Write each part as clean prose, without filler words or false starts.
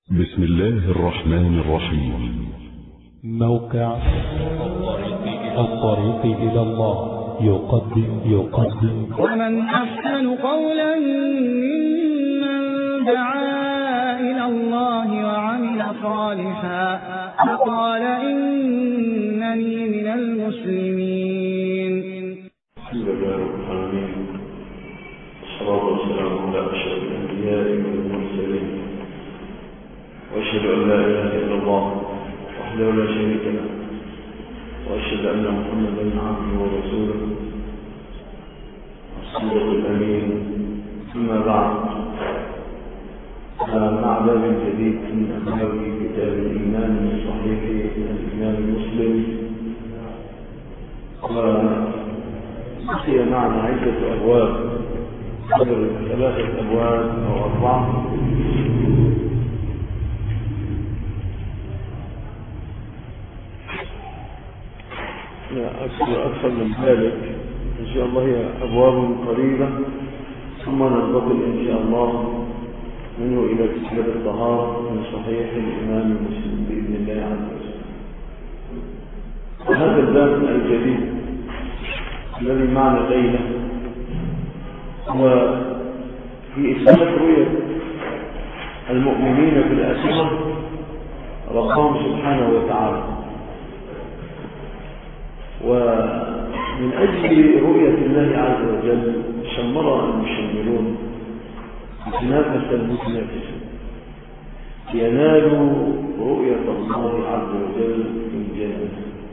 بسم الله الرحمن الرحيم. موقع الطريق إلى الله يقدم ومن أحسن قولا ممن دعا إلى الله وعمل صالحا وقال إنني من المسلمين. الحمد لله رب العالمين، والصلاة والسلام على أشرف الأنبياء والمرسلين، وأشهد أن لا إله إلا الله وحده لا شريك له، وأشهد أن محمدا عبده ورسوله الصادق الأمين. أما بعد، مع باب جديد من أبواب كتاب الإيمان الصحيح الإمام مسلم، وبقي معنا عدة أبواب، قدر 3 أبواب أو 4. أكثر من ذلك إن شاء الله، هي أبواب قريبة، ثم ننتقل إن شاء الله منه إلى كتاب الطهارة من صحيح الإمام مسلم بإذن الله عز وجل. وهذا الباب الجديد الذي معنا ليلة هو في إثبات رؤية المؤمنين في الآخرة ربهم سبحانه وتعالى، ومن أجل رؤية الله عز وجل شمر المشمرون تنافس المتنافسون ينالوا رؤية الله عز وجل في الجنة.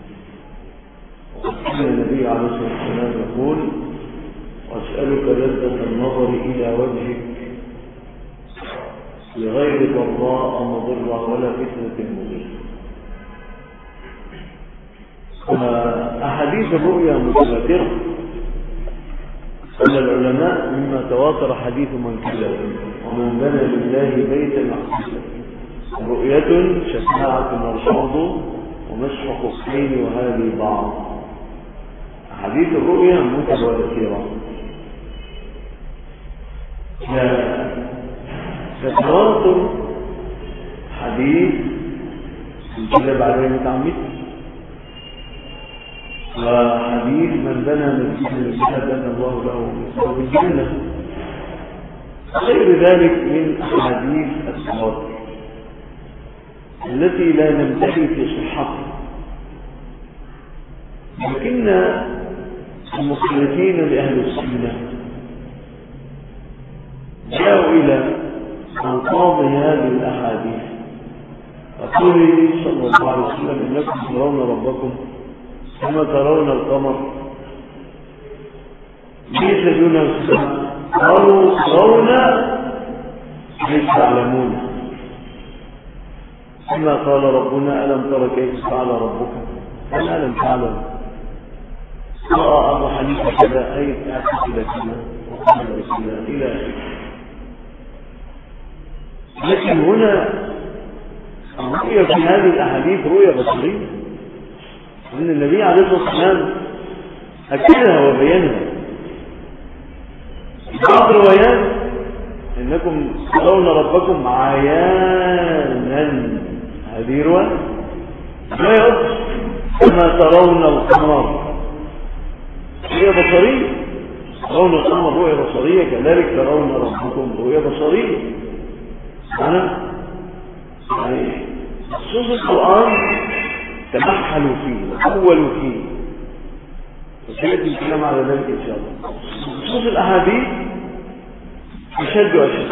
وكان النبي عليه الصلاة والسلام يقول: وأسألك لذة النظر إلى وجهك بغير ضراء مضرة ولا فتنة مضرة. أحاديث الرؤيا متواترة، قال العلماء: مما تواتر حديث من كذب ومن بنى لله بيتا محسوسا، رؤية شفاعة مرشوض ومسح خفين وهذه بعض. أحاديث الرؤيا متواترة، تتواتر حديث الكذب عليه متعمد، وحديث من بنى مسجدا لله بنى الله له مثله بالجنة، غير ذلك من أحاديث التواتر التي لا نمتحي في صحتها. لكن المخالفين لأهل السنة جاءوا إلى ألفاظ هذه الأحاديث، فقوله صلى الله عليه وسلم: إنكم ترون ربكم كما ترون القمر ليس دون السماء، قالوا ترون ليس تعلمون، كما قال ربنا: ألم تر كيف فعل ربك قال ألم تعلم، رأى أبو حنيفة كذا، أي أعتقد كذا وقال كذا إلى آخره. لكن هنا الرؤية في هذه الأحاديث رؤية بصرية، أن النبي عليه الصلاة والسلام أكدها وبينها. بعض الروايات: إنكم ترون ربكم عيانا، هذه رواية. ما يقول كما ترون القمر، رؤية بصرية، ترون القمر رؤية بصرية، كذلك ترون ربكم رؤية بصرية. يعني نصوص القرآن تمحلوا فيه وأولوا فيه، وسيأتي الكلام على ذلك إن شاء الله. نصوص الأحاديث أشد وأشد،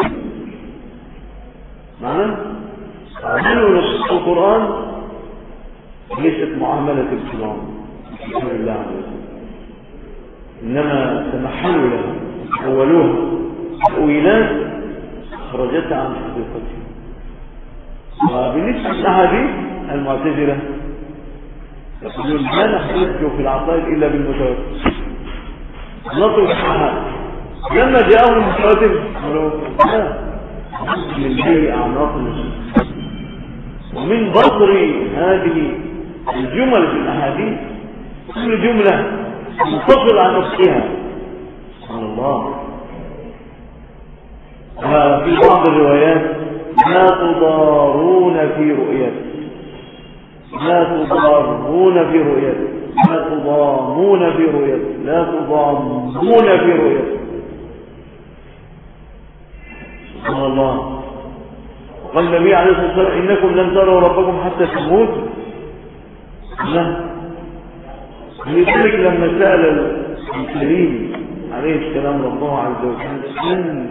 معنى عملوا نصوص القرآن ليست معاملة الكرام في كتاب الله عز وجل، إنما تمحلوا لها أولوها تأويلات خرجتها عن حقيقتها. وبالنسبة للأحاديث المعتزلة يقولون: لا نحتج في العقائد إلا بالمتواتر، نطلب الصحابة. لما جاءهم المتواتر قالوا: لا، من بيع أعناق النصوص. ومن بطر هذه الجمل في الأحاديث كل جملة منفصلة عن نفسها. سبحان الله. وفي بعض الروايات لا تضارون في رؤيته، لا تضارون في رؤيته، لا تضامون في رؤيته، لا تضامون في رؤيته. سبحان الله. وقال النبي عليه الصلاة والسلام إنكم لن تروا ربكم حتى تموتوا. لا، لذلك لما سأل الكريم عليه السلام ربه عز وجل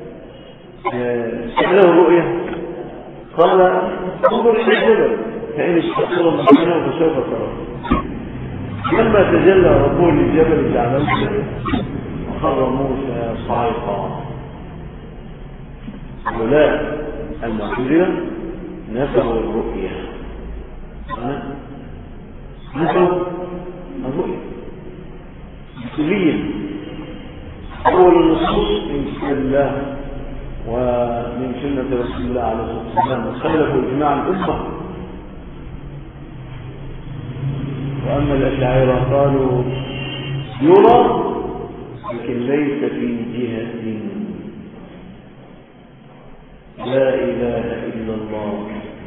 سأله الرؤية قال انظر إلى الجبل فإن استقر مكانه فسوف تراه. لما تجلى ربه للجبل جعله وخر موسى صاعقا. هؤلاء المعتزلة نفوا الرؤية، نفوا الرؤية كليا. أول النصوص من كتاب الله ومن سنة رسول الله عليه الصلاة والسلام وخالفوا إجماع الأمة. وأما الأشاعرة قالوا يرى لكن ليس في جهة. لا إله إلا الله.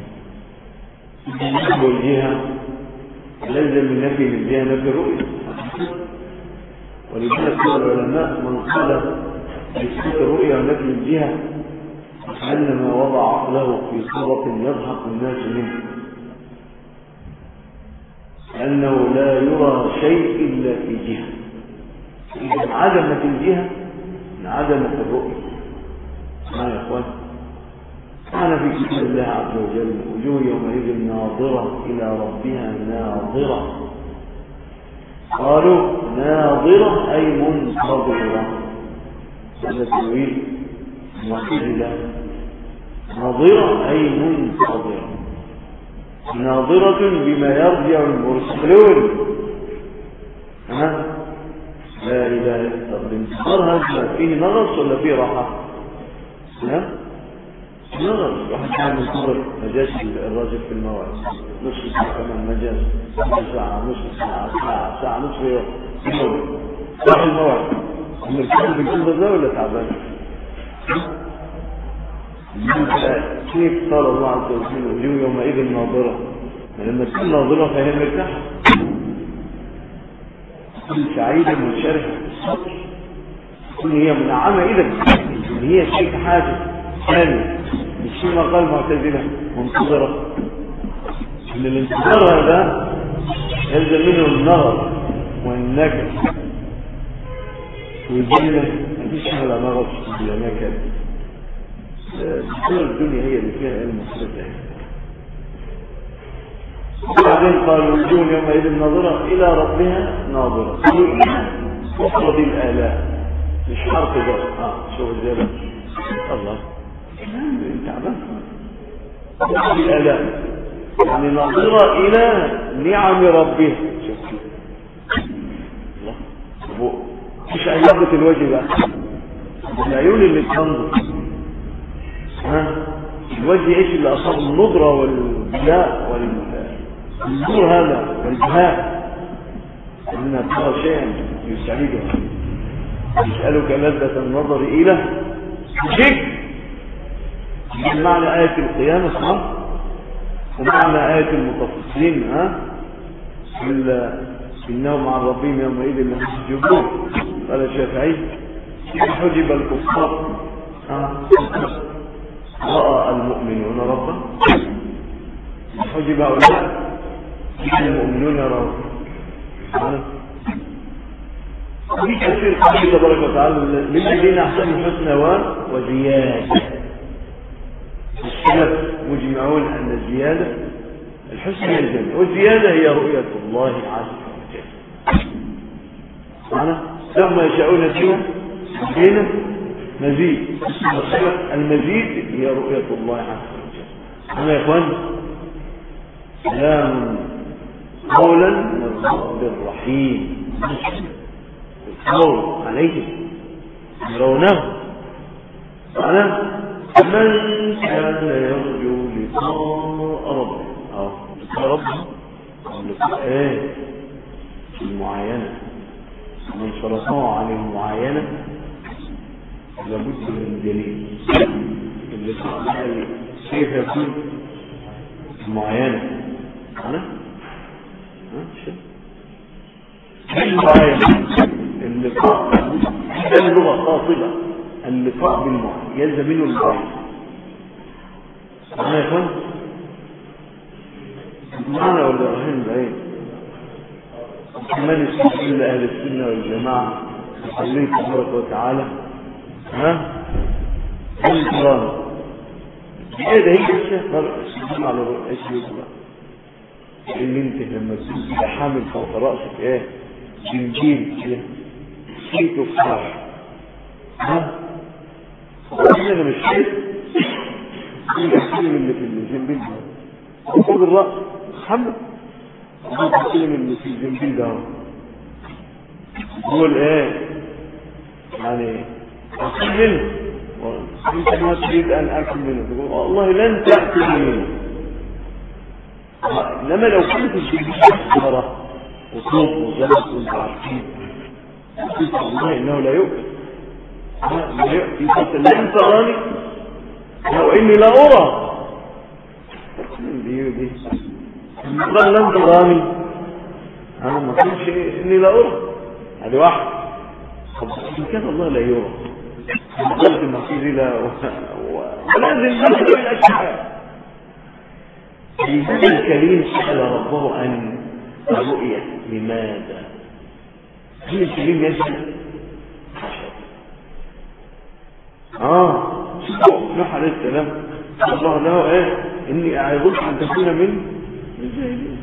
نفي الجهة لازم من نفي الجهة نفي الرؤية. ولذلك قال العلماء من قال بإثبات الرؤية ونفي الجهة إنما وضع عقله في صورة يضحك الناس منه، لأنه لا يرى شيء إلا في جهة. إذا انعدمت الجهة انعدمت الرؤية. يا إخوان كان في كتاب الله عز وجل وجوه يومئذ ناظرة إلى ربها ناظرة. قالوا ناظرة أي منتظرة. هذا تأويل معتزلة. ناظرة أي منتظرة، ناظرة بما يرجع المرسلون. لا إله إلا الله. الانتظار هذا فيه نغص ولا فيه راحة؟ نغص. واحد كان منتظر مجاز الراجل في الموعد نصف ساعة كمان مجاز، ساعة نصف ساعة ساعة نصف يوم راح الموعد. المرسل بالجنة ده ولا تعبان؟ كيف قال الله عز وجل وجوه يومئذ ناظرة؟ لما تكون ناظرة فهي مرتاحة، تكون سعيدة منشرحة الصدر، تكون هي منعمة إذا هي شيء حاجة ثاني. مش ما قال معتزلة منتظرة. إن الانتظار هذا يلزم منه النغر والنكد والجنة. مفيش حاجة نغر ولا نكد. كل الدنيا هي اللي فيها المصرفة. وبعدين قالوا وجوه يومئذ ناظرة إلى ربها ناظرة. مفرد الآلاء مش حرف ده. شوف ازاي الله تعبان. مفرد الآلاء يعني ناظرة إلى نعم ربها. شوف الله مش عياضة الوجه بقى، العيون اللي تنظر. الوجه ايش اللي اصاب النضرة والبلاء والنور هذا والبهاء، انها ترى شيئا يسعدها. يسألك لذة النظر الى وجهك. معنى آية القيامة صح، ومعنى آية المتصلين إنهم عن ربهم يومئذ لمحجوبون. قال الشافعي حجب الكفار رأى المؤمنون ربا، حجب هؤلاء المؤمنون يرون. في كثير قال تبارك وتعالى للذين احسنوا الحسنى وزيادة. السلف مجمعون ان الزيادة الحسنى هي الجنة، والزيادة هي رؤية الله عز وجل. معنا لهم يشاءون فيها بين مزيد. المزيد هي رؤية الله عز وجل. أنا يا إخوان سلام قولا من رب الرحيم. القول عليهم يرونه. أنا من كان يرجو لقاء ربه لقاء ربه لقاء المعاينة. من شرطه عن المعاينة لابد من دليل. اللقاء كيف يكون معينة أنا اللقاء اللغة قاطبة اللقاء بالمعنى يلزم منه المعنى أنا يكون المعنى ولا رهين بعين كمان يستقل أهل السنة والجماعة الله تبارك وتعالى القرآن هذا هي الشيء طبعا على رؤية يطلع اللي انت لما تكون حامل فوق رأسك ايه جنجيل كده شيء تفاح انا مش شايف الكلمة اللي في الجنبيل ده فوق الرأس محمد الكلمة اللي في الجنبيل ده هو الايه يعني أكل منه انت ما تريد ان اكل منه تقول والله لن تأكل منه انما لو كنت الجنبيل مرة وصوب وزلط وانت عارفين قلت والله انه لا يؤكل لا يؤكل قلت لن تراني لو اني لا ارى دي قال لن تراني انا ما قلتش اني لا ارى هذه واحد طب ان كان الله لا يرى قلت المقصود لا ولازم نحن الاشياء النبي الكريم سأل ربه عن الرؤية لماذا النبي الكريم يسأل نوح عليه السلام الله له ايه اني اعظك ان تكون من الجاهلين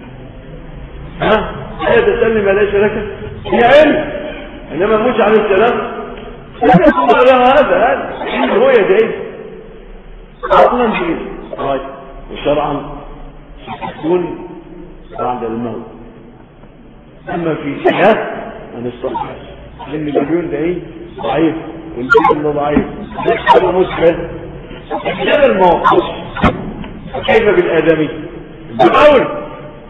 ايه تسألني ما ليس لك هي علم انما موسى عليه السلام لا يقول له هذا الرؤية دي اصلا في وشرعا تكون بعد الموت اما في حياة من الصحة لان الجبيون ده ايه ضعيف والجبل ده ضعيف ده مسكن ده الموقف كيف بالآدمي بالأول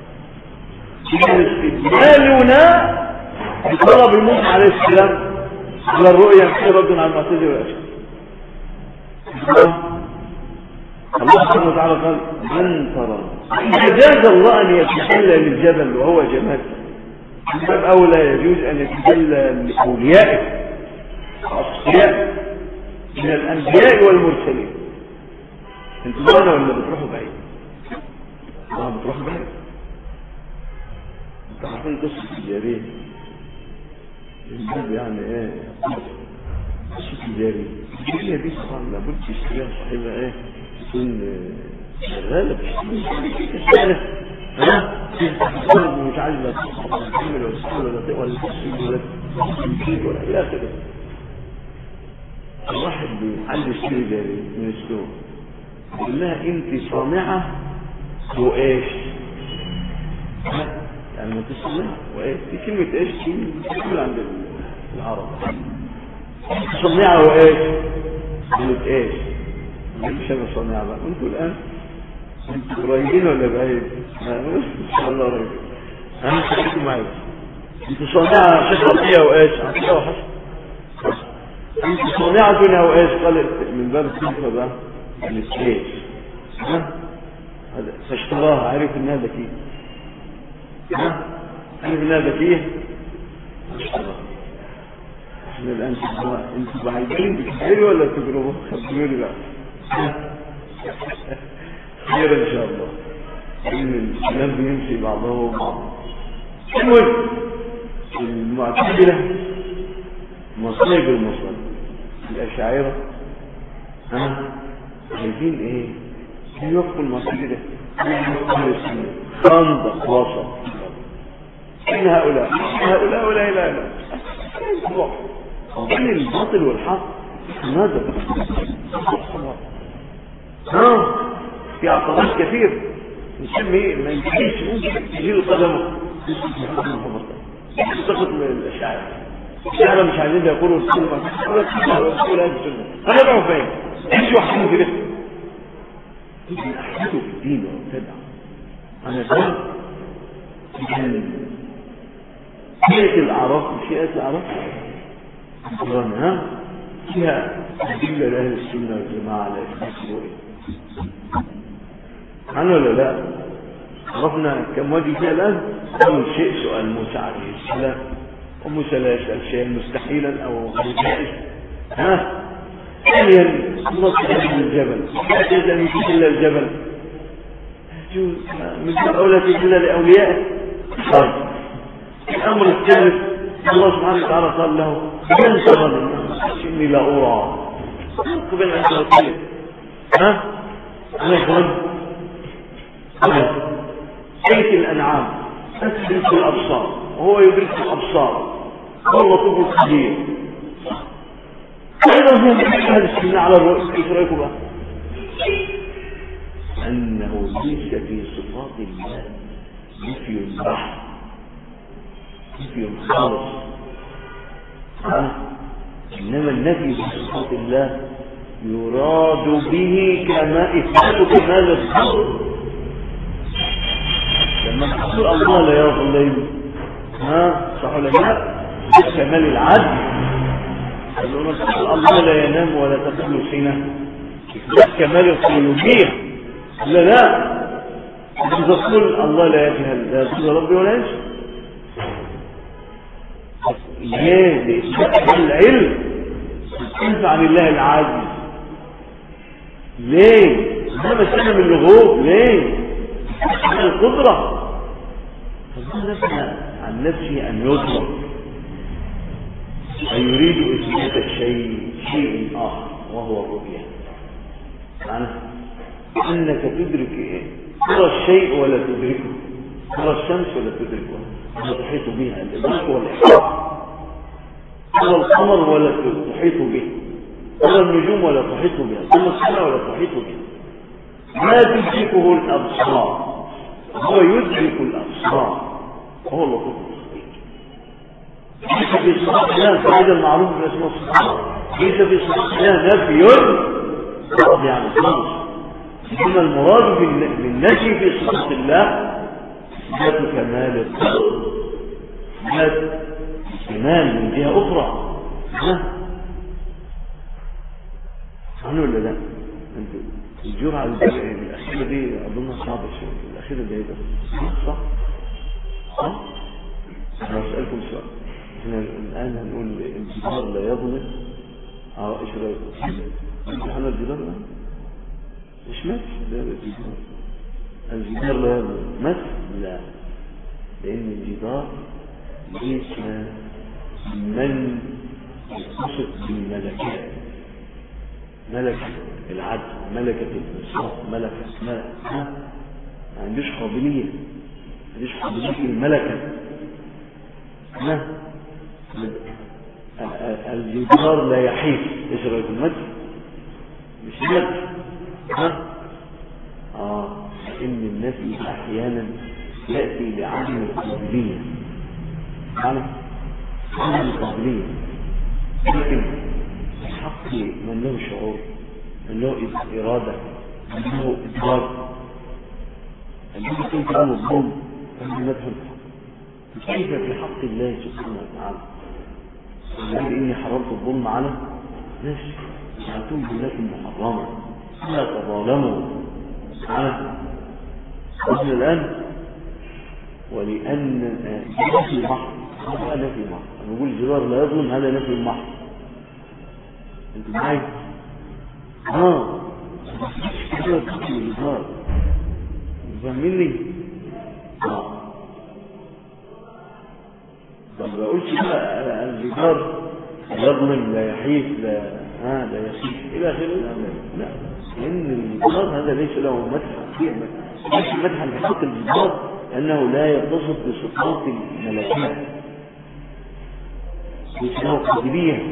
استدلالنا بطلب موسى عليه السلام على الرؤية في رد على المعتزلة والأشياء الله سبحانه وتعالى قال من ترى جاز الله أن يتجلى للجبل وهو جمال باب أولى يجوز أن يتجلى لأوليائه أصفياء من الأنبياء والمرسلين انتوا معنا ولا بتروحوا بعيد؟ بتروحوا بعيد انتوا عارفين قصة الجارية الجارية يعني ايه قصة الجارية الجارية دي طبعا لابد تشتريها صاحبها ايه تكون شغالة تشتغل مش عايز لا تكمل ولا تشتغل ولا تقوى ولا الى اخره الواحد بيحل يشتري جارية من السوق يقول لها انت صانعة وايش يعني ما تصنعها وايش دي كلمة ايش كلمة عند العرب صانعة وايش كلمة ايش مش انا صانعة بقى انتوا الان انتوا قريبين ولا بعيد ان شاء الله قريبين انا خليكم معايا انتوا صانعة شخصية وايش عطيها وحسن انتوا صانعة وايش قال من باب الصنفة بقى الايش فاشتراها عرف انها ذكيه عرف انها ذكيه اشتراها احنا الان انتوا عايزين تكبروا ولا تجربوا خبروا لي بقى خير ان شاء الله ان الناس بيمشي بعضهم بعض المهم المعتزله مصايب المصايب الاشاعره عايزين ايه يوقفوا المعتزله خندق وسط ان هؤلاء ولا اله الا بين الباطل والحق نظر في عقبات كثير نسمي ايه ما يجيش ممكن تجيله قدمه تاخد من الاشاعره الاشاعره مش عايزين يقولوا السنه ولا السنه انا بقى فين ايش واحد كده تيجي احدثه في الدين وابتدع انا قلت فئة الاعراف فئة الاعراف فيها أدلة لأهل السنة والجماعة على إثبات الرؤية عنه ولا لا؟ عرفنا كم وجه فيها الآن؟ أول شيء سؤال موسى عليه السلام، وموسى لا يسأل شيئا مستحيلا أو جائز. ثانيا الله سبحانه الجبل، لا يجوز أن يجوز إلا الجبل، يجوز من أولى إلا لأوليائه. طيب الأمر الثالث الله سبحانه وتعالى قال له من ترى إني لا أرى قبل أن تغطيه. أنا يقول بيت الأنعام تدرك الأبصار وهو يدرك الأبصار والله طب الخبير. أيضا هو هذا السنة على الرؤية كيف رأيكم بقى؟ أنه ليس في صفات الله نفي بحت، نفي خالص. إنما النفي في صفات الله يراد به كما إثبات كمال الصدق. لما نقول الله لا يظلم صح ولا لا؟ كمال العدل. لما نقول الله لا ينام ولا تقبل سنة كمال القيومية. لا إذا تقول الله لا يجهل لا يجهل ربي ولا يجهل. ليه؟ لإثبات العلم تنفع عن الله العاجز. ليه؟ ده مسألة من اللغوب. ليه؟ مسألة القدرة. فالله نفسه عن نفسه أن يطلق ويريد إثبات شيء آخر وهو الرؤية. معنى أنك تدرك إيه؟ ترى الشيء ولا تدركه، ترى الشمس ولا تدركه ولا تحيط بها، الإدراك والإحاطة. ترى القمر ولا تحيط به، ترى النجوم ولا تحيط بها، ترى السماء ولا تحيط بها. ما تدركه الأبصار، هو يدرك الأبصار، هو اللطيف الخبير. ليس في صفات الله فإذا المعروف باسم الصفات، ليس في صفات الله نفي يعني خالص. إنما المراد بالنفي في صفات الله ذات كمال الخلق، ذات كمال من جهة أخرى. عنه ولا لا؟ الجرعة الأخيرة دي أظنها صعبة شوية. الأخيرة دي هيدا صح؟ صح؟ أنا أسألكم سؤال. إحنا الآن هنقول الجدار لا يظلم. إيش رأيكم؟ امتحان الجدار لا؟ مش مثل ده الجدار. الجدار لا يظلم مثل لا، لأن الجدار ليس من يتصف بالملكات، ملكة العدل، ملكة الإنصاف، ملكة ما عندوش قابلية، ما عندوش قابلية الملكة. الجدار لا يحيف. ايش رأيك المجد؟ مش مجد. إن النفي أحيانا يأتي لعدم القابلية، عدم القابلية، لكن حق من له شعور، من له إرادة، من له إدراك. الذي كنت له الظلم فهو مدهن. كيف في حق الله سبحانه وتعالى؟ الذي إني حرمت الظلم على نفسي جعلتم بينكم محرما لا تظالموا. قلنا الآن ولأن نفي المحض، هذا نفي المحض. نقول الجدار لا يظلم، هذا نفي المحض. انتوا معي؟ كده تقول الجدار فاهميني؟ طب ما بقولش بقى الجدار يظلم لا يحيف لا يخيف إلى آخره. لا، لأن الجدار هذا ليس له مدح، ليس مدحا بحق الجدار، لأنه لا يتصف بصفات الملكات، ليس له قابلية.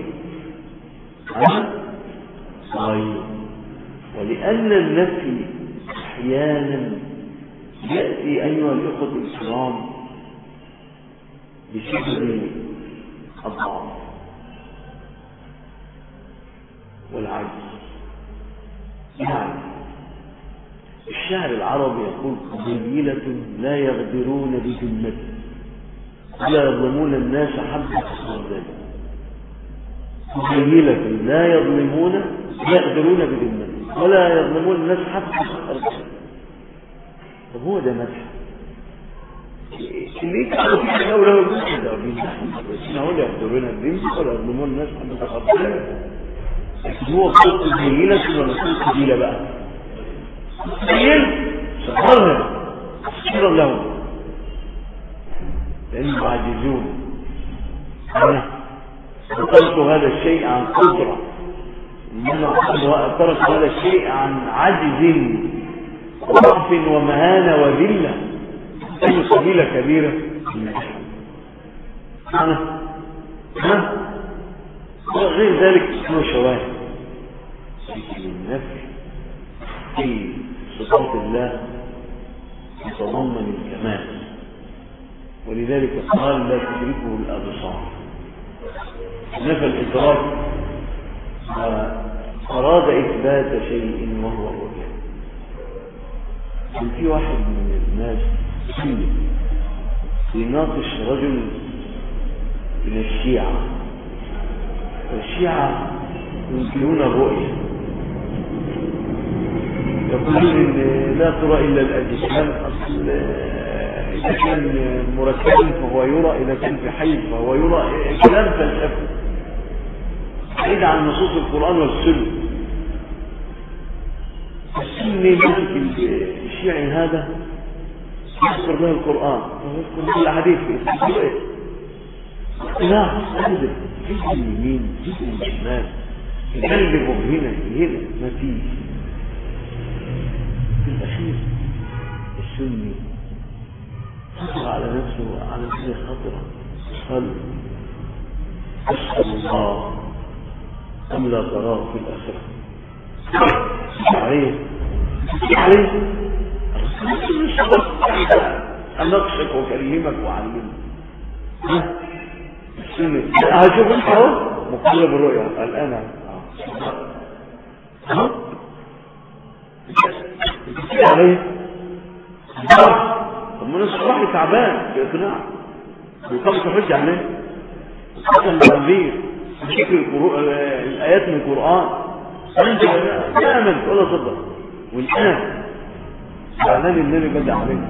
طيب، ولأن النفي أحيانا يأتي أيها الإخوة الكرام بسبب الضعف والعجز. يعني الشاعر العربي يقول قبيلة لا يغدرون بذمته ولا يظلمون الناس حبة خردل. قبيلة لا يظلمون لا يغدرون بذمته، ولا يظلمون الناس حتى الأرض. طب هو ده مدح؟ اللي كانوا في الأولى والجزء بيمدحهم هو اللي يقدرون الدين ولا يظلمون الناس حتى الأرض. لكن هو صوت قبيلة ولا صوت قبيلة بقى؟ قبيل سخرها سخر لهم لأنهم عاجزون. أنا ترك هذا الشيء عن قدرة، إنما ترك هذا الشيء عن عجز وضعف ومهانة وذلة. أي قبيلة كبيرة غير ذلك اسمه شواهد. لكن النفي في صفات الله يتضمن الكمال، ولذلك قال لا تدركه الأبصار. نفى الإدراك أراد إثبات شيء وهو الرؤية. كان في واحد من الناس يناقش رجل من الشيعة، والشيعة ينكرون الرؤية، يقولون إن لا ترى إلا الأجسام، أصل إذا كان مركب فهو يرى، إذا كان في حي فهو يرى، كلام فلسفي بعيد عن نصوص القرآن والسنة. السني مالك الشيعي هذا يذكر له القرآن ويذكر له الحديث لا أنزل جزء اليمين جزء الشمال يقلبه هنا ما فيه. في الأخير السني خطر على نفسه على نفسه خطرة، قال أسأل الله أم لا تراه في الآخرة عليه أنقشك وكلمك وعلمك. هشوف انت اهو مقلب الرؤية الآن عليه طب من الصباح تعبان بإقناع ويقبط حج عليه وقتل التنبير ذكر الآيات من القرآن لا آمنت ولا صدق، والآن زعلان النبي بدأ عليه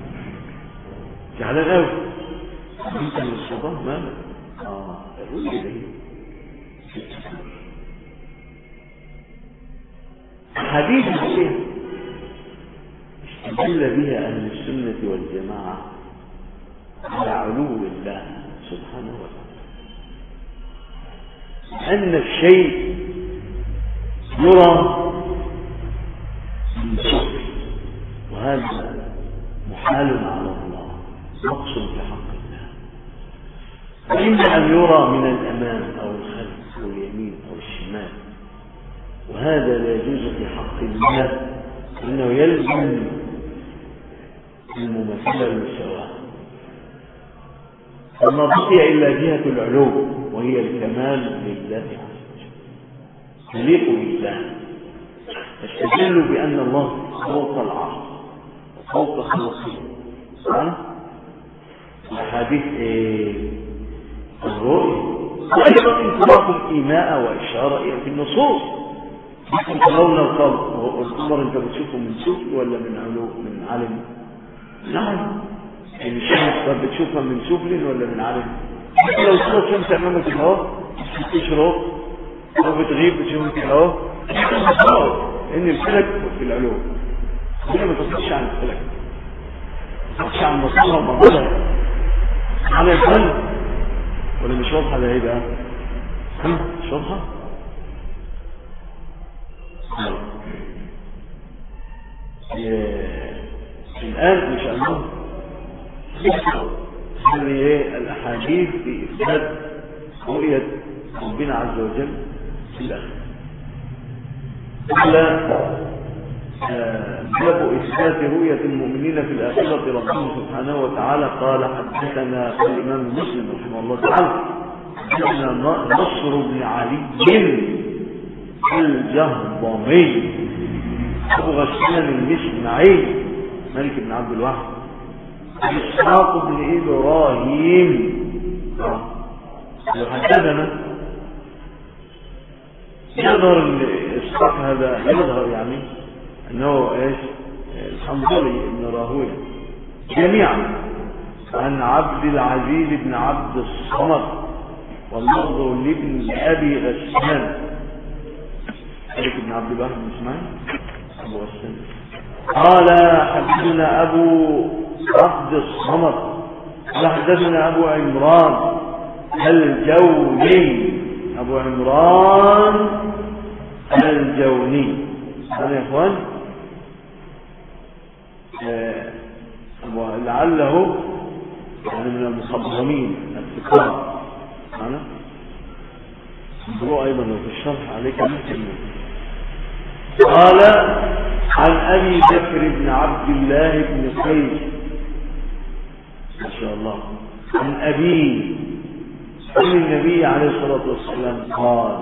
زعلان قوي. انت من الصباح مالك الرؤية دي حديث فيها استدل بها أهل السنة والجماعة على علو الله سبحانه وتعالى، أن الشيء يرى من سفل، وهذا محال على الله نقص في حق الله. وإما أن يرى من الأمام أو الخلف أو اليمين أو الشمال، وهذا لا يجوز في حق الله، إنه يلزم المماثلة والسواء. فما بقي إلا جهة العلو وهي الكمال لله عز وجل تليق بالله، تستدل بأن الله فوق العرش وفوق خلقه. الحديث الرؤية وأيضا انطلاق إيماء وإشارة في النصوص. لكن ترون القمر انت بتشوفه من سفل ولا من علو من علم؟ نعم. الشمس بتشوفها من سفل ولا من علم؟ لو صارت شمس امامك اهو تشرق او بتغيب بتشوفك اهو ان الفلك في العلو. هنا ما تصدقش عن الفلك، ما تصدقش عن مصدرها ومصدرها على الفلك. ولا مش واضحه ده ايه بقى؟ مش واضحه؟ الآن إن شاء الله هذه الأحاديث في إثبات رؤية ربنا عز وجل في الآخرة. باب إثبات رؤية المؤمنين في الآخرة ربنا سبحانه وتعالى قال حدثنا الإمام مسلم رحمه الله تعالى حدثنا نصر بن علي الجهضمي أبو غسان المسمعي ملك بن عبد الواحد إسحاق بن إبراهيم وحدثنا يظهر الإسحاق هذا يظهر يعني أنه إيش الحنظلي بن راهويه جميعا عن عبد العزيز بن عبد الصمد واللفظ لابن أبي غسان مالك بن عبد الله بن اسماعيل أبو غسان قال حدثنا أبو عبد الصمد قال حدثنا أبو عمران الجوني أبو عمران الجوني هذا يا إخوان لعله يعني من المخضرمين الثقات معنا انظروا أيضا في الشرح عليك ممكن. قال عن أبي بكر بن عبد الله بن قيس ما شاء الله عن أبي عن النبي عليه الصلاة والسلام قال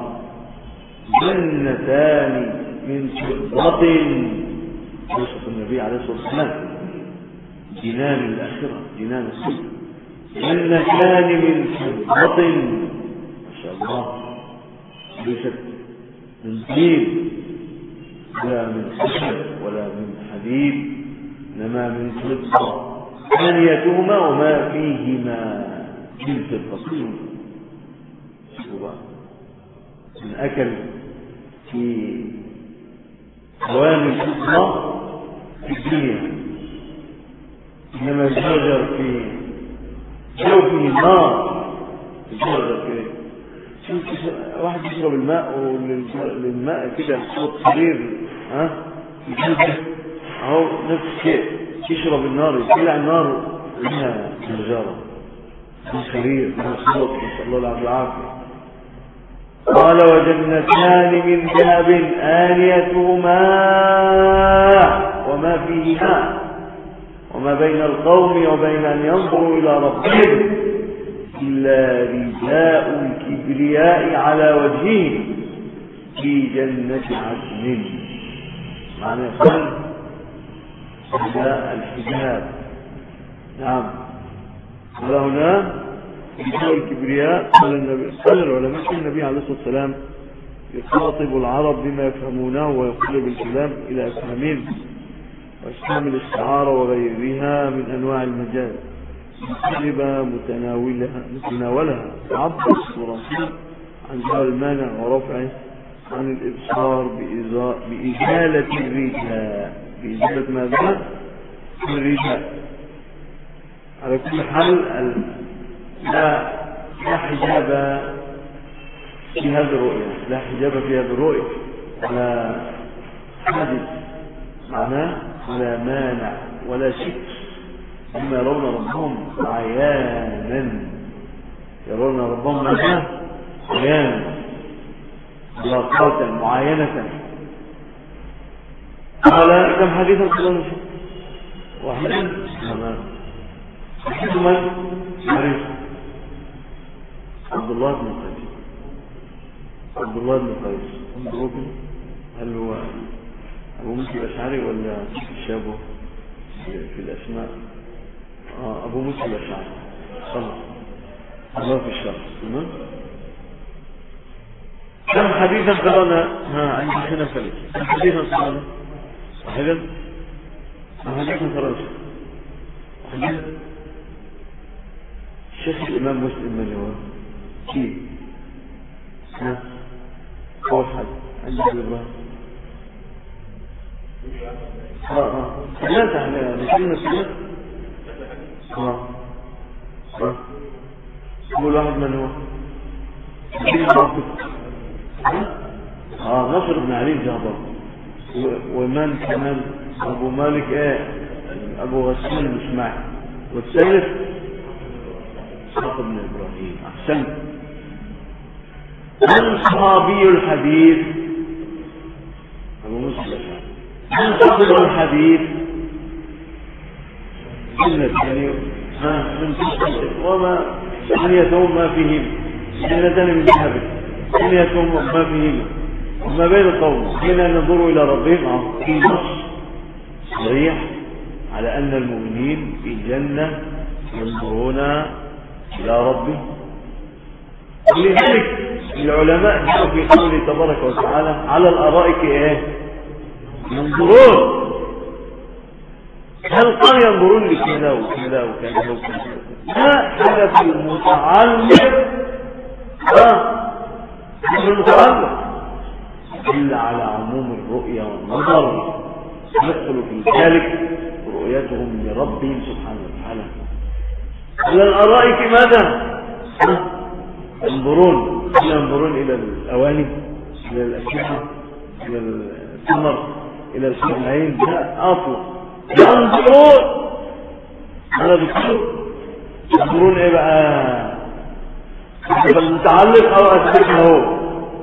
جنتان من فضة يوصف النبي عليه الصلاة والسلام جنان الآخرة جنان السلم جنتان من فضة ما شاء الله ليست من طين ولا من خشب ولا من حديد إنما من فضة ثانيتهما وما فيهما من فضة من أكل في أواني الفضة في الدنيا إنما يجرجر في جوفه النار يجرجر في واحد يشرب الماء وللماء كده صوت صغير يجرجر أهو نفس الشيء يشرب النار يطلع النار منها جرجارة من خرير من صوت نسأل الله العافية والعافية. قال وجنتان من ذهب آنيتهما وما فيهما وما بين القوم وبين أن ينظروا إلى ربهم إلا رداء الكبرياء على وجهه في جنة عدن. معنى يقول هذا الحجاب. نعم قال هنا رداء الكبرياء قال العلماء النبي عليه الصلاة والسلام يخاطب العرب بما يفهمونه ويقلب الكلام إلى أفهامهم واستعمل الاستعارة وغيرها من أنواع المجاز مقلبة متناولها عبس ورصيد عن جهل المانع ورفعه عن الإبصار بإزالة الرداء بإزالة ماذا؟ الرداء. على كل حال لا حجاب في هذه الرؤية لا حجاب في هذه الرؤية ولا حادث معناه ولا مانع ولا شك هم يرون ربهم عيانا يرون ربهم ماذا عيانا ملاقاة معاينة. قال كم حديثا قلنا واحدا حديث من عريف عبد الله بن قيس عبد الله بن قيس انظروا هل هو أبو موسى الأشعري ولا شابه في الأسماء؟ أبو موسى الأشعري خلاص الله في الشرح. تمام. كم حديثا قرأنا عندي هنا فلس كم حديثا قرأنا واحدا حديثا قرأنا واحدا شيخ الإمام مسلم من هو كيف أول حد عندي بالله ثلاثة احنا نشيلنا ثلاثة أول واحد من هو نصر بن علي الجهضمي ومن كمان أبو مالك أبو غسان الإسماعيلي والثالث إسحاق بن إبراهيم. أحسنت. من صحابي الحديث أبو موسى الأشعري. من صحابي الحديث جنة يعني من تصدق وما ثانيتهم ما فيهم جنتان من ذهب ثانيتهم ما فيهم وما بين القوم حين ينظروا إلى ربهم في نص صريح على أن المؤمنين في جنة ينظرون إلى ربهم. ولذلك العلماء جاءوا في قوله تبارك وتعالى على الارائك ايه ينظرون. هل قال ينظرون لكذا وكذا وكذا وكذا؟ لا، هذا في المتعلق المتعلق إلا على عموم الرؤية والنظر يدخل في ذلك رؤيتهم لربهم سبحانه وتعالى. على الأرائك ماذا؟ ينظرون إلى الأواني، إلى الأشياء، إلى الثمر، إلى الحين. لا، أصلا ينظرون على الدكتور. ينظرون إيه بقى؟ المتعلق أو أسبقه هو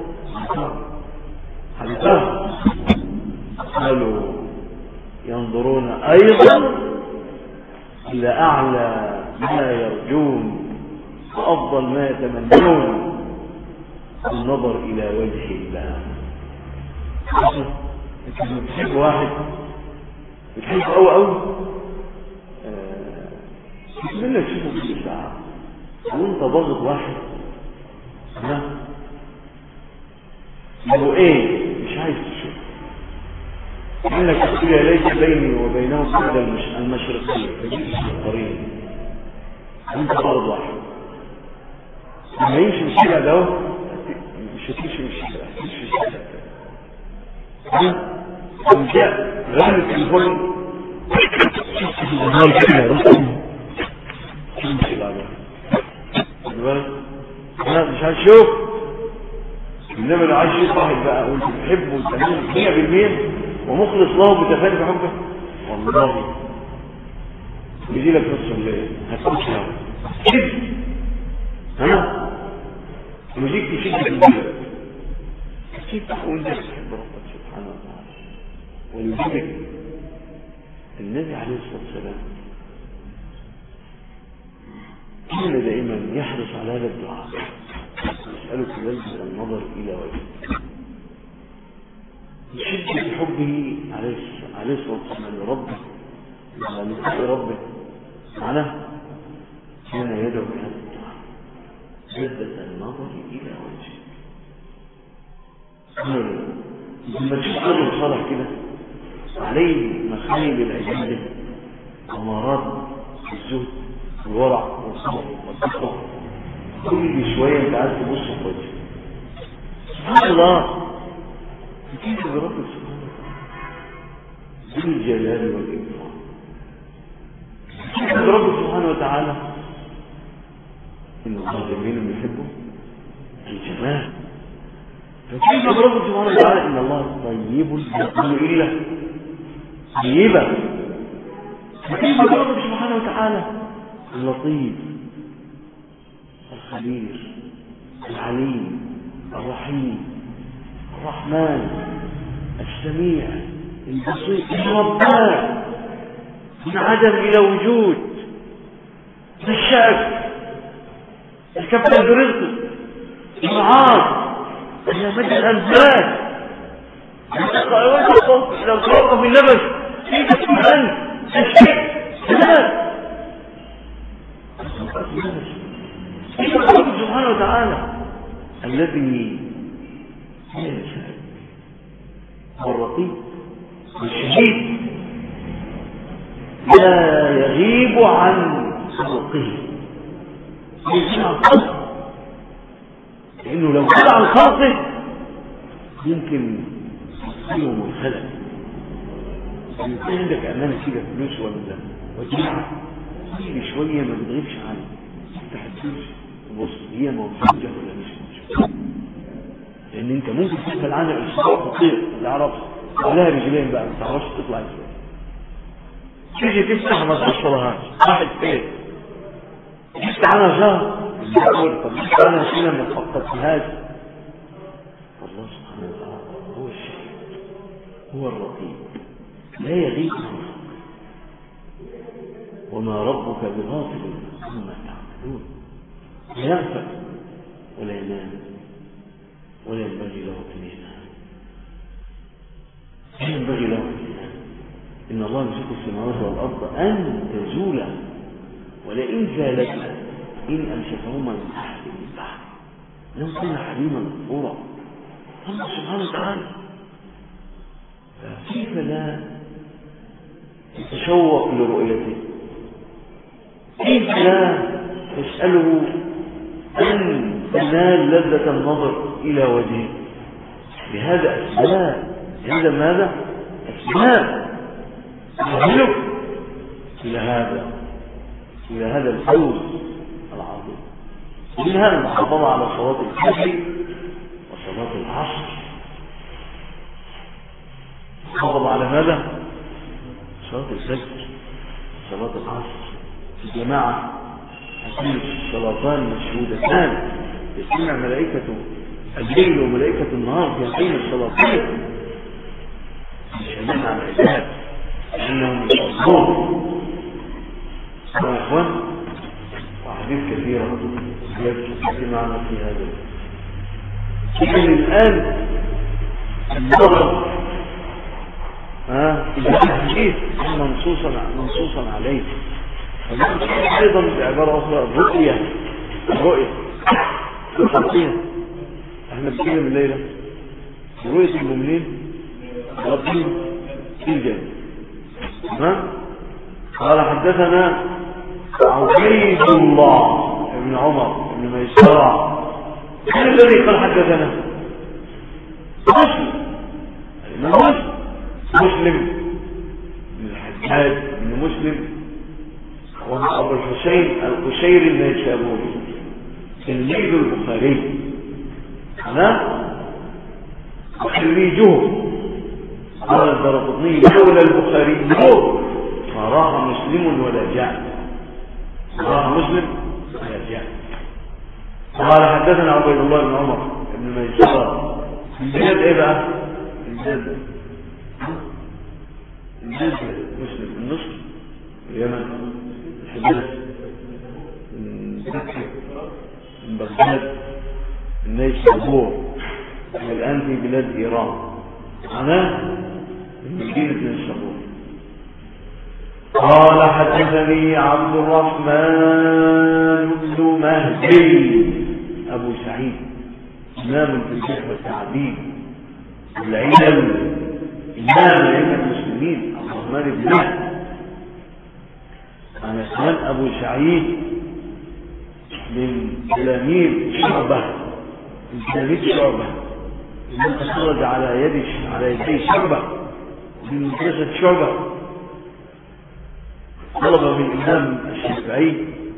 حدثان. قالوا ينظرون أيضا إلى أعلى ما يرجون وأفضل ما يتمنون، النظر إلى وجه الله. لما بتحب واحد بتحب أو تتمنى تشوفه كل ساعة، وانت ضغط واحد هو ايه مش عايز تشوف، انك تقول ليس بيني وبينهم بعد المشرقية الطريق، انت ضغط واحد لما يمشي الشارع ده مش هتمشي من الشارع، هتمشي في الشارع لما جاء غير التليفون انا مش هشوف. انما لو عايز شيء صاحب بقى وانت بتحبه وتمام 100% ومخلص له بتفاني بحبك، والله يجي لك نص الليل هتمشي له كده ها ويجيك تشد البيت كيف وانت بتحب ربك سبحانه وتعالى. ولذلك النبي عليه الصلاه والسلام كان دائما يحرص على هذا الدعاء، يسألك لذة النظر إلى وجهه، بشدة حبه عليه الصلاة والسلام لربه ولقاء ربه. معناه كان يدعو بهذا الدعاء لذة النظر إلى وجهه. لما تشوف رجل صالح كده عليه مخالب العبادة، أمارات الزهد والورع والصبر والتقوى، كل شوية انت عايز تبص في وجهه. سبحان الله، كيف بربك سبحانه وتعالى ذو الجلال والإكرام. كيف بربك سبحانه وتعالى إن الله جميل يحبه الجمال. فكيف بربك سبحانه وتعالى إن الله طيب يقبل إلا طيبا. فكيف بربك سبحانه وتعالى اللطيف الخبير العليم الرحيم الرحمن السميع البصير الربان من عدم إلى وجود الشأك الكفل برزق المعاص إلى مدى الأنفاس لو توقف اللبس كيف تكون أنت الشيء كذلك سبحانه وتعالى الذي لا يشاء هو الرقيب الشديد لا يغيب عن خلقه، يغيب عن خلقه، لأنه لو غاب عن خلقه يمكن يصيبهم الخلل. يمكن عندك أمانة كده فلوس ولا وديعة كل شوية ما بتغيبش عنه، تفتح الفلوس تبص هي موجودة ولا مش موجودة، لأن أنت ممكن تسأل عنها الأسبوع تطير ما تعرفش لها رجلين بقى ما تعرفش تطلع ازاي. تيجي تفتح ما توصلهاش واحد فين تفتح عنها شهر طب تفتح عنها سنة ما تفقدتهاش. الله سبحانه وتعالى هو الشهيد هو الرقيب لا يغيب عنه، وما ربك بغافل عما تعملون. لا يغفل ولا ينام ولا ينبغي له أن ينام، لا ينبغي له أن ينام. إن الله يمسك السماوات والأرض أن تزولا ولئن زالتا إن أمسكهما من أحد من بعد إنه كان حليما غفورا الله سبحانه وتعالى. كيف لا تتشوق لرؤيته؟ كيف لا تسأله أن تنال لذة النظر إلى وجهه؟ بهذا أسباب، هذا ماذا؟ أسباب تهلك إلى هذا الفوز العظيم. منها المحافظة على صلاة الفجر وصلاة العصر. محافظة على ماذا؟ صلاة الفجر وصلاة العصر في جماعة. هاتين الصلاتان مشهودتان يسمع ملائكة الليل وملائكة النهار في هاتين الصلاتين يشهدون على العباد أنهم يصلون. يا إخوان وأحاديث كثيرة يأتي معنا في هذا. لكن الآن النظر الحديث منصوصا عليه. أيضا بعبارة أخرى الرؤية الخلقية. احنا بنتكلم الليلة رؤية المؤمنين ربهم في الجنة. قال حدثنا عبيد الله بن عمر بن ميسرة. من الذي قال حدثنا؟ مسلم بن الحجاج بن مسلم وأبو الحسين القشيري النيسابوري تلميذ البخاري وخريجه. قال الدرقطني لولا البخاري ما راح مسلم ولا جاء. قال حدثنا عبيد الله بن عمر بن ميسرة من بلاد ايه بقى؟ من بلاد مسلم النصر اليمن الحجاز من مكة من بغداد النيسابور الآن في بلاد إيران. أنا من مدينة النيسابور. قال حدثني عبد الرحمن بن مهدي أبو سعيد إمام في الفقه والتعديل العلم إمام المسلمين عبد الرحمن بن مهدي. أنا كان أبو سعيد من تلاميذ شعبة من تخرج على يدي شعبة من مدرسة شعبة. طلب من الإمام الشافعي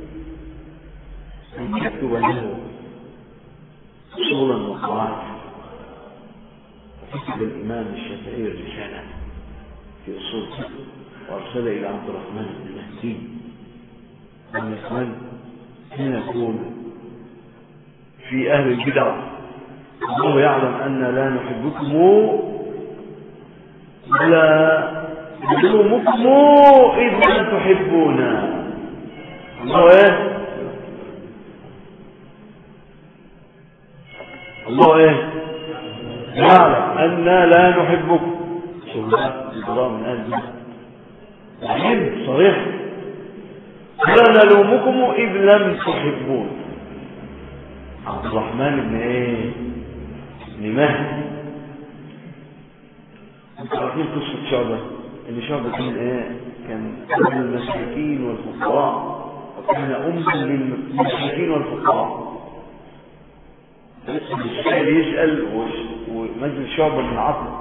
أن يكتب له أصولا وقواعد. كتب الإمام الشافعي الرسالة في أصول الفقه وأرسل إلى عبد الرحمن بن مهدي. أن يكون حين يكون في أهل البدع الله يعلم أن لا نحبكم ولا نلومكم إذ لم تحبونا. الله يعلم أن لا نحبكم. القضاء من أهل البدع يعني صريح. ولا نلومكم إذ لم تحبون. عبد الرحمن بن مهدي. انتوا عارفين قصة شعبة؟ ان شعبة كان أم المساكين والفقراء وكان أم للمساكين والفقراء. السائل يسأل ومجلس شعبة من عطل.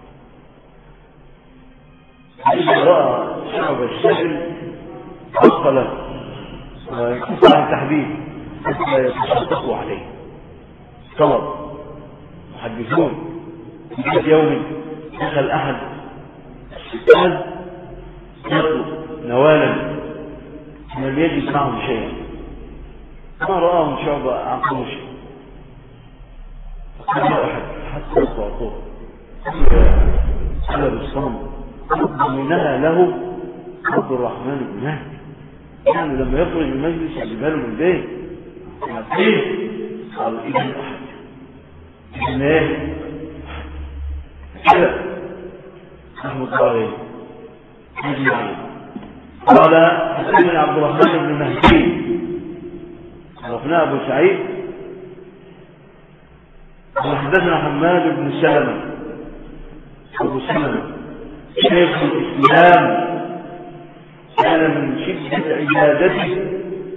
إذا رأى شعبة السائل عقله ويكون عن تحديد حتى يتصدقوا عليه. طلب محدثون في يوم دخل أحد الستان يطلب نوالا لم يجد معهم شيئا. ما رآهم شعبة عقلوا شيء فقال أحد حتى تعطوه سلب الصنم منها له عبد الرحمن بن مهدي. يعني لما يخرج من المجلس يجيبها له من البيت قال إذن أحد إذن كده رحمة الله عليه. قال حدثنا عبد الرحمن بن مهدي عرفناه أبو سعيد حدثنا حماد بن سلمة أبو سلمة شيخ الإسلام كان من شدة عبادته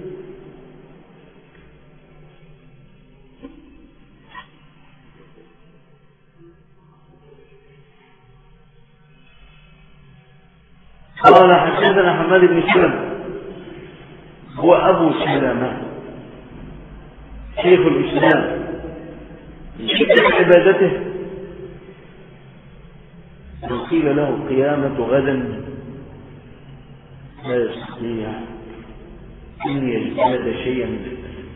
قال حدثنا حماد بن سلمة هو أبو سلمة شيخ الإسلام من شدة عبادته قيل له القيامة غدا لا يستطيع أن يزداد شيئا منه.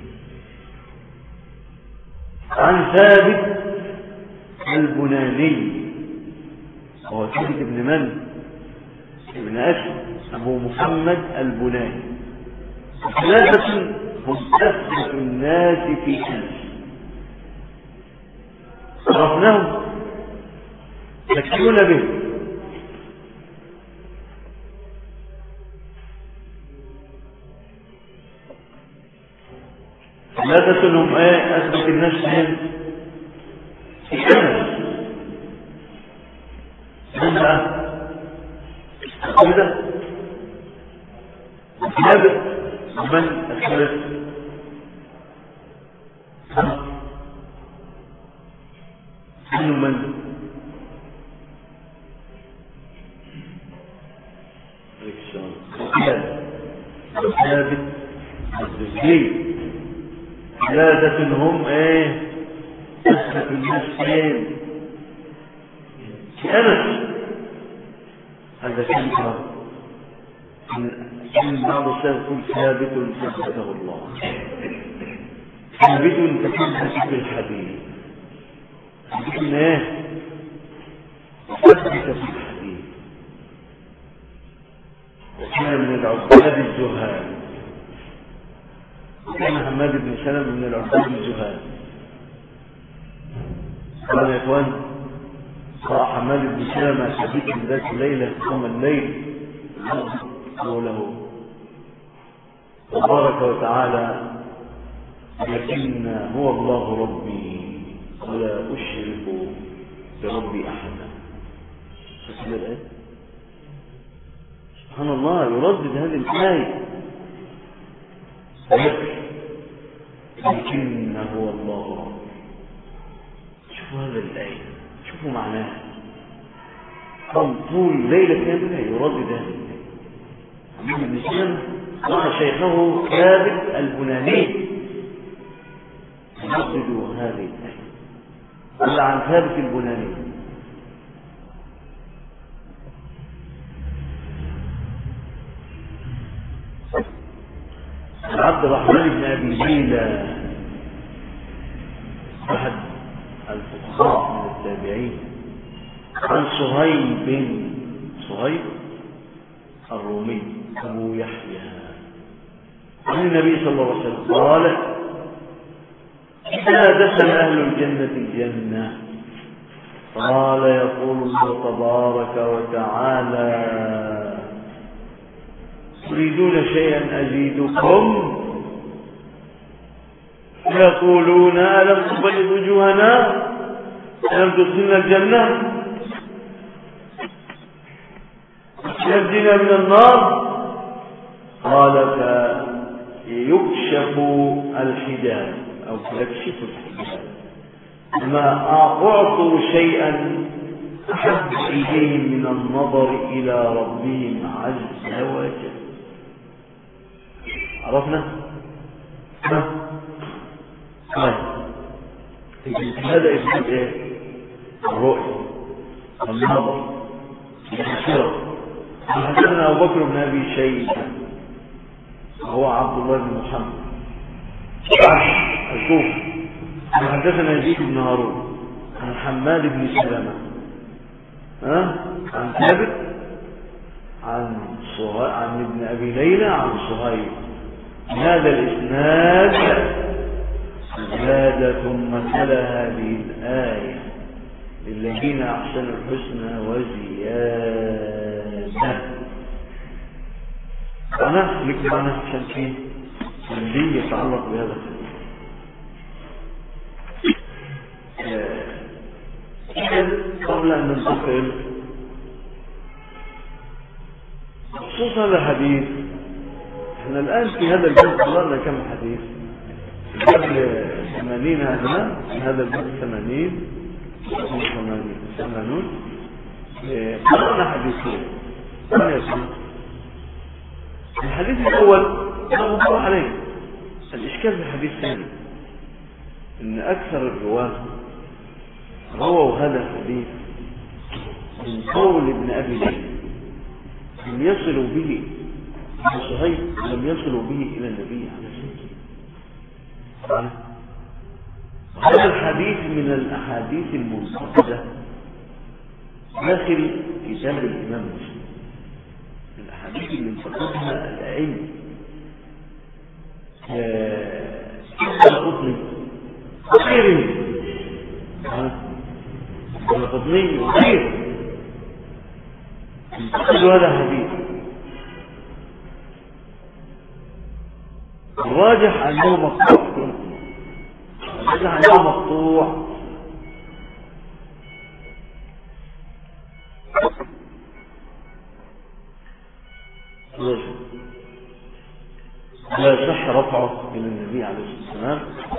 عن ثابت البناني وهو ثابت ابن من؟ ابن أسد أبو محمد البناني. ثلاثة هم أثبت الناس في أنس عرفناهم تكلون به ثلاثة هم أثبت الناس في أنس من بقى كده ثابت ومن الثالث من ثابت الزهري. ثلاثة هم أثبت النفسين في أنس. هذا كلمة من بعض السلف يقول ثابت ثبته الله ثابت تثبت بالحديث ثابت ثبت في الحديث. وكان من العباد الزهاد وكان حماد بن سلمة من العباد الزهاد. قال يا اخوان قال حماد بن سلمة حديث من ذات الليلة قام الليل قوله تبارك وتعالى لكن هو الله ربي ولا أشرك بربي أحدا. فكذا الآية سبحان الله يردد هذه الآية لكن هو الله ربي. شوفوا هذه الآية شوفوا معناها قام طول ليلة كاملة يردد هذه الآية. حماد بن سلمة مع شيخه ثابت البناني يردد هذه الآية. قال عن ثابت البناني عبد الرحمن بن أبي ليلى أحد الفقهاء من التابعين عن صهيب الرومي أبو يحيى عن النبي صلى الله عليه وسلم قال إذا دخل أهل الجنة الجنة قال يقول الله تبارك وتعالى تريدون شيئا أزيدكم يقولون ألم تبيض وجوهنا ألم تدخلنا الجنة نجنا من النار قال فيكشف الحجاب أو يكشف الحجاب ما أعطوا شيئا أحب إليهم من النظر إلى ربهم عز وجل. عرفنا؟ هذا اسمه الرؤية والنظر والبصيرة. حدثنا أبو بكر بن أبي شيبة وهو عبد الله بن محمد الكوفي. حدثنا يزيد بن هارون عن حماد بن سلمة عن ثابت عن ابن أبي ليلى عن صهيب. هذا الإسناد زاد ثم تلا هذه الآية للذين أحسنوا الحسنى وزيادة. أنا لك معنا شمسين الذي يتعلق بهذا قبل أن ننتقل خصوص هذا الحديث، احنا الآن في هذا الباب قرأنا كم حديث؟ قبل 80 هذا الباب 80 قرأنا حديثين. الحديث الأول لا مطلع عليه. الإشكال في الحديث الثاني إن أكثر الرواة رووا هذا الحديث من قول ابن أبي ليلى، لم يصلوا به إلى صهيب، لم يصلوا به إلى النبي عليه الصلاة والسلام. هذا الحديث من الأحاديث المنتقدة داخل كتاب الإمام مسلم، من الأحاديث اللي انتقدها الأئمة القطني وغيره، القطني وغيره انتقدوا هذا الحديث. الراجح أنه مقطوع، الراجح أنه مقطوع. لا يصح رفعه إلى النبي عليه الصلاة والسلام.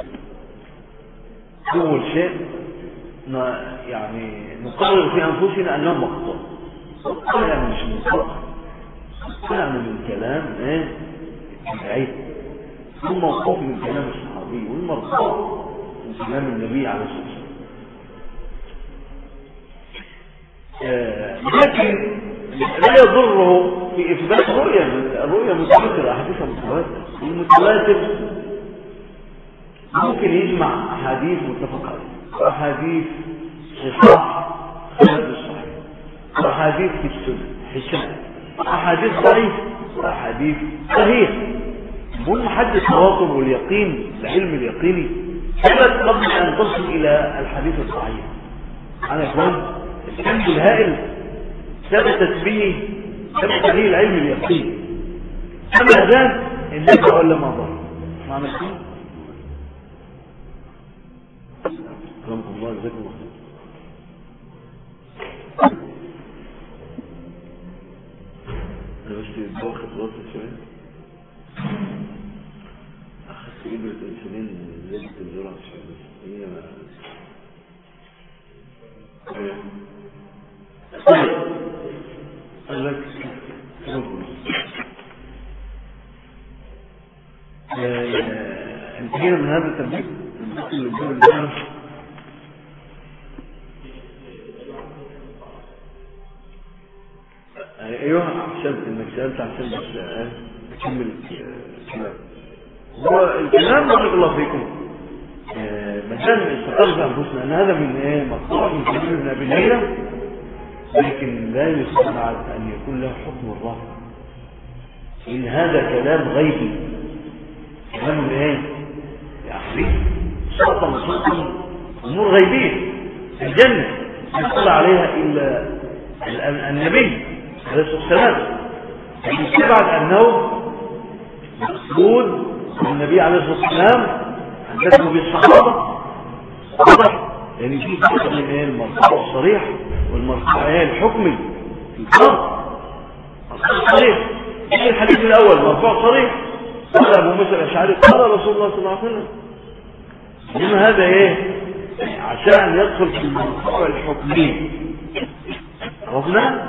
أول شيء يعني نقرر في أنفسنا أنه مقطوع، يعني مش مقطوع، يعني من كلام التابعين، ثم موقوف من كلام الصحابي، والمرفوع من كلام النبي عليه الصلاة والسلام. لكن لا يضره في إثبات الرؤية متواترة، أحاديثها متواترة. المتواتر ممكن يجمع أحاديث متفق عليها، وأحاديث صحاح خلاف الصحيح، وأحاديث في السنة حسنة، وأحاديث ضعيفة، وأحاديث صحيح. المهم حد التواصل واليقين، العلم اليقيني ثبت قبل أن تصل إلى الحديث الصحيح. أنا يقول الكنز الهائل ثبت به العلم اليقيني، أما ذات النبع ولا ما ضر. معنى كده رحمة الله جزاكم الله خير. أنا بس باخد وقت شوية، أخذت إبرة الإنسولين زادت الجرعة شوية، هي قال لك انتهينا من هذا التنبيه ننتقل للجزء الثاني. ايوه عشان انك سالت عشان بس اكمل الكلام. هو الكلام بارك الله فيكم مجال استقر في انفسنا ان هذا من مقطوع من كلام ابن ابي ليلى، لكن لا يستبعد ان يكون له حكم الرفع، ان هذا كلام غيبي، كلام يعني صوتا امور غيبيه الجنه يطلع عليها الا النبي عليه الصلاه والسلام. يستبعد انه مقصود النبي عليه الصلاه والسلام حدثه بالصحابه واضح، يعني في فرق بين المرفوع الصريح والمرفوع الحكمي. الصريح الحديث الاول مرفوع صريح، قال ابو موسى الاشعري قال رسول الله صلى الله عليه وسلم. انما هذا عشان يدخل في المرفوع الحكمي. عرفنا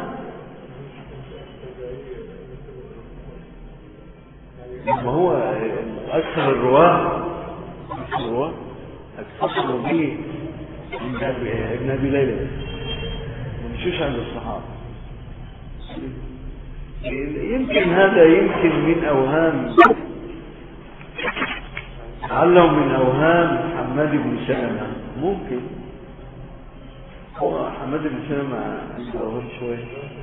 ما هو اكثر الرواه اكثر به ابن ابي ليلى، ما مشوش عند الصحابه. يمكن هذا يمكن من اوهام، لعله من اوهام حماد بن سلمة. ممكن هو حماد بن سلمة عنده اوهام شويه.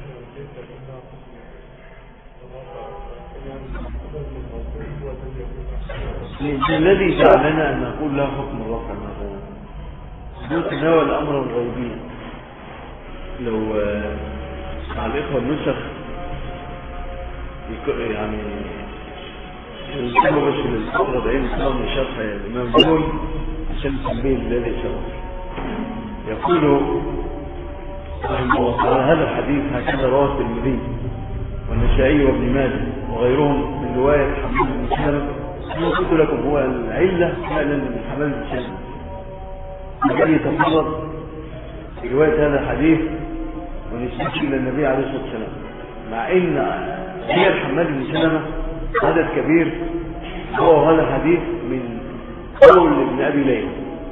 الذي جعلنا ان نقول له حكم الرفع مثلا يتناول الامر الغيبي. لو مع الاخوه النسخ يعني ينتبهوا بس للفتره دي نسمع شرح الامام دول عشان التنبيه الذي سبق. يقول رحمه الله تعالى هذا الحديث هكذا رواه الترمذي والنسائي وابن ماجه وغيرهم من رواية حماد بن سلمة. أنا قلت لكم هو العلة فعلا من حماد بن سلمة الذي يتفرد في رواية هذا الحديث ونسبته إلى النبي عليه الصلاة والسلام، مع إن هي حماد بن سلمة عدد كبير هو هذا الحديث من قول ابن أبي ليلى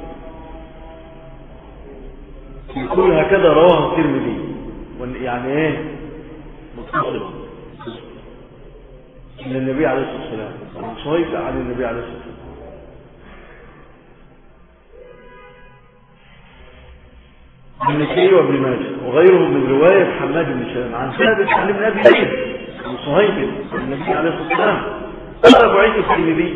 يقول هكذا رواه الترمذي يعني ايه متصل من النبي عليه الصلاة والسلام صحيح عن النبي عليه الصلاة والسلام. النسائي وابن ماجه وغيرهم من رواية حماد بن سلمة عن ثابت عن ابن أبي ليلى عن صهيب النبي عليه الصلاة والسلام قال أبو عيسى الترمذي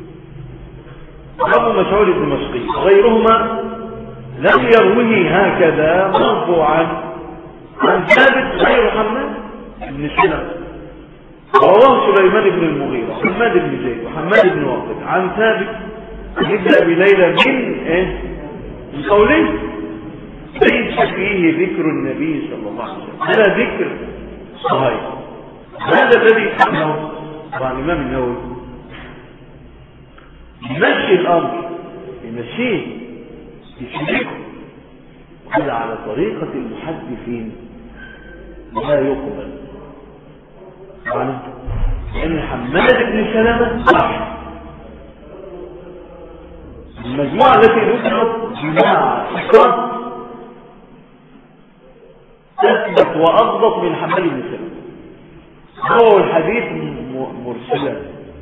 أبو مسعود الدمشقي وغيرهما لم يروه هكذا مرفوعا عن ثابت غير حماد بن سلمة. رواه سليمان بن المغيرة وحماد بن زيد وحماد بن واقد عن ثابت ابن أبي ليلى من قوله ليس فيه ذكر النبي صلى الله عليه وسلم ولا ذكر صهيب. هذا الذي فهمه طبعا الإمام النووي يمشي الأمر يمشيه يشبكه وهذا على طريقة المحدثين لا يقبل يعني لأن حماد بن سلمة صح المجموعة التي ذكرت جماعة فكرة أثبت وأضبط من حماد بن سلمة. هو الحديث مرسلا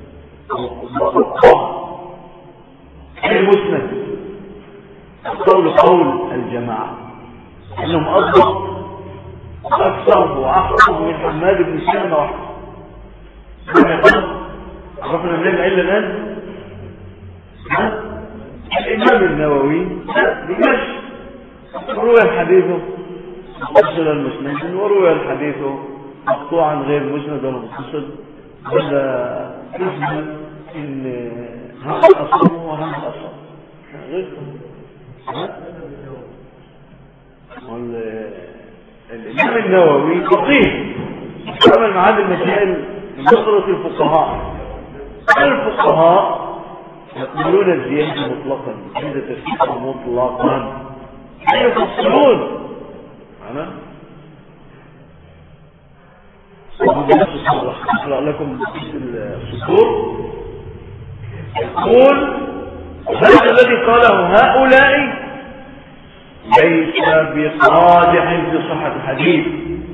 المسند قول الجماعة انهم اضبط اكثر واحفظ من حماد بن سلمة وحده. عرفنا من العلة الان الامام النووي بمشي روى الحديث متصلا المسند وروى الحديث مقطوعا غير مسند ولا متصل هذا يفهم ان هذا الاصل وهذا الاصل غير الإمام النووي فقيه يعمل مع هذه المسائل من نظرة الفقهاء. الفقهاء يقولون الزيادة مطلقا عند تفسير مطلقا لا يفصلون معنا أقرأ لكم السطور يقول هذا الذي قاله هؤلاء ليس بقادح في صحة الحديث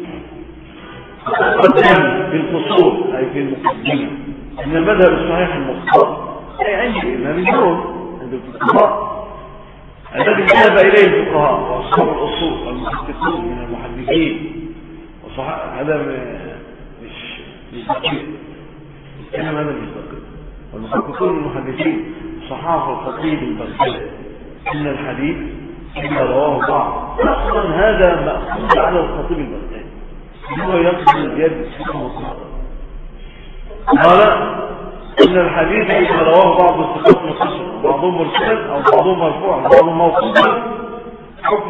قدم في الفصول أي في المقدمة إن المذهب الصحيح المختار أي عند الإمام النووي عند الفقهاء الذي ذهب إليه الفقهاء وأصحاب الأصول والمحققون من المحدثين هذا مش دقيق الكلام هذا مش دقيق والمحققون المحدثين صحاح الخطيب البغدادي إن الحديث إذا رواه بعض أصلا هذا مأخوذ على الخطيب البغدادي هو يقصد الزيادة قال إن الحديث إذا رواه بعض الثقات متصل بعضهم مرسل أو بعضهم مرفوع بعضهم موقوفا حكم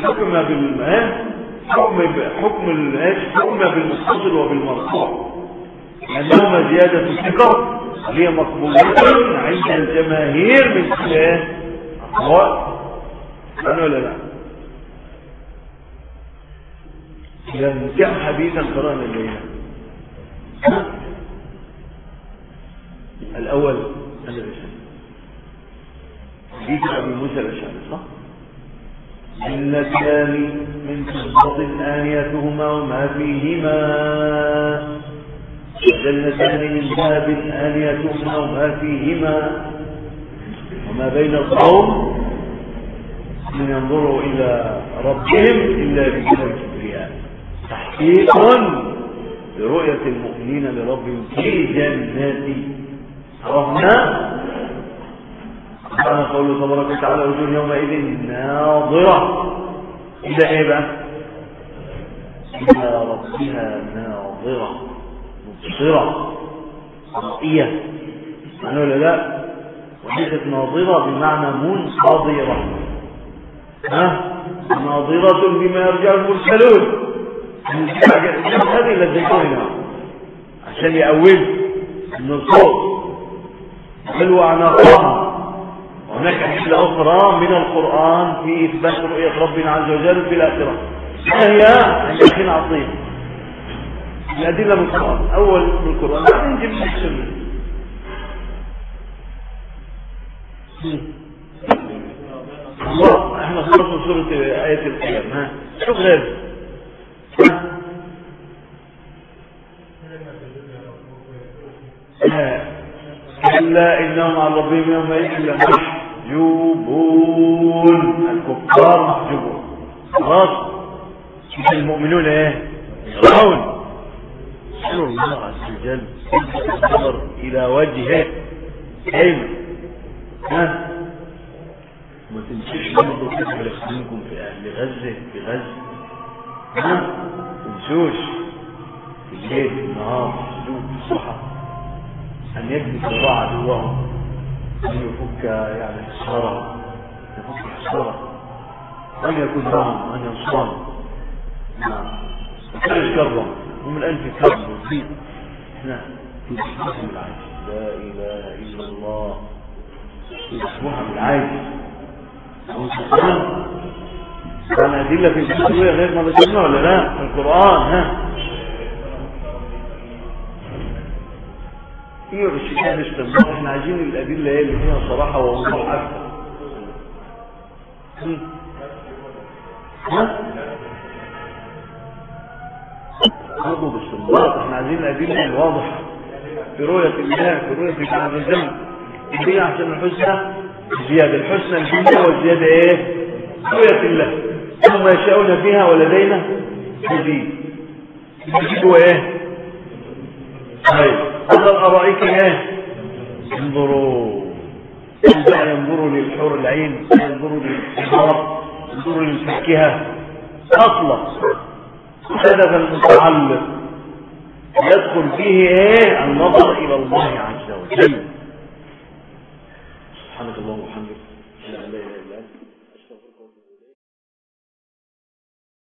بالمتصل وبالمرفوع لأنهما زيادة الثقة هي مقبولة عند الجماهير من خلال أقوال أنا ولا لا؟ إذا كم حديثا قرأنا الليلة؟ الأول أنا بسم حديث أبي موسى الأشعري صح؟ جنتان من فضة آنيتهما وما فيهما جنتان من ذهب آنيتهما وما فيهما وما بين القوم من ينظروا إلى ربهم إلا بجنة الكبرياء تحقيق لرؤية المؤمنين لربهم في جنات عرفنا كان قوله تبارك وتعالى وجوه يومئذ ناظرة إلى إيه بقى؟ إلى ربها ناظرة مبصرة رأية معنى ولا لا؟ وليست ناظرة بمعنى منتظرة ناظرة بما يرجع المرسلون. هذه اللي ذكرنا عشان يأول النصوص بل وعناقها. هناك أدلة أخرى من القرآن في إثبات رؤية ربنا عز وجل في الآخرة. ما هي؟ عشان عظيم الأدلة من القرآن. أول من القرآن بعدين نجيب من السنة. الله احنا خلصنا سورة آية القيامة. شو غير؟ كلا إنهم عن ربهم يومئذ لمحجوبون. الكفار محجوبون. خلاص المؤمنون ايه؟ يرون. يسألوا الله عز وجل النظر إلى وجهه. أيوة ما تنسوش برضه كيف يخدمكم في أهل غزة في غزة. ما تنسوش في الليل في النهار في السوق في الصحة أن يكبت الله عدوهم، أن يفك يعني حصارهم، يفك حصارهم، وأن يكون معهم وأن ينصرهم. نعم وكل كرم هم الآن في كرم وضيق. احنا في بحثهم العاجز. لا إله إلا الله. في بحثهم العاجز كان أدلة في التسوية غير ما ذكرنا ولا لا في القرآن. ايوه بالشيء مش تنظر. احنا عايزين الأدلة اللي فيها صراحة ووضوح أكثر. برضه باستنباط. احنا عايزين الأدلة الواضحة في رؤية الله في رؤية الله عز وجل. الدنيا عشان الحسنى زيادة. الحسنى الدنيا والزيادة ايه؟ رؤية الله. ثم يشاءون فيها ولدينا مزيد. المزيد هو ايه؟ طيب أفضل أرائك ايه؟ انظروا. ينظروا للحور العين، ينظروا للحمار، ينظروا للفاكهة. أطلق هذا المتعلق يدخل فيه ايه؟ النظر إلى الله عز وجل. سبحانك اللهم وبحمدك لا اله الا انت.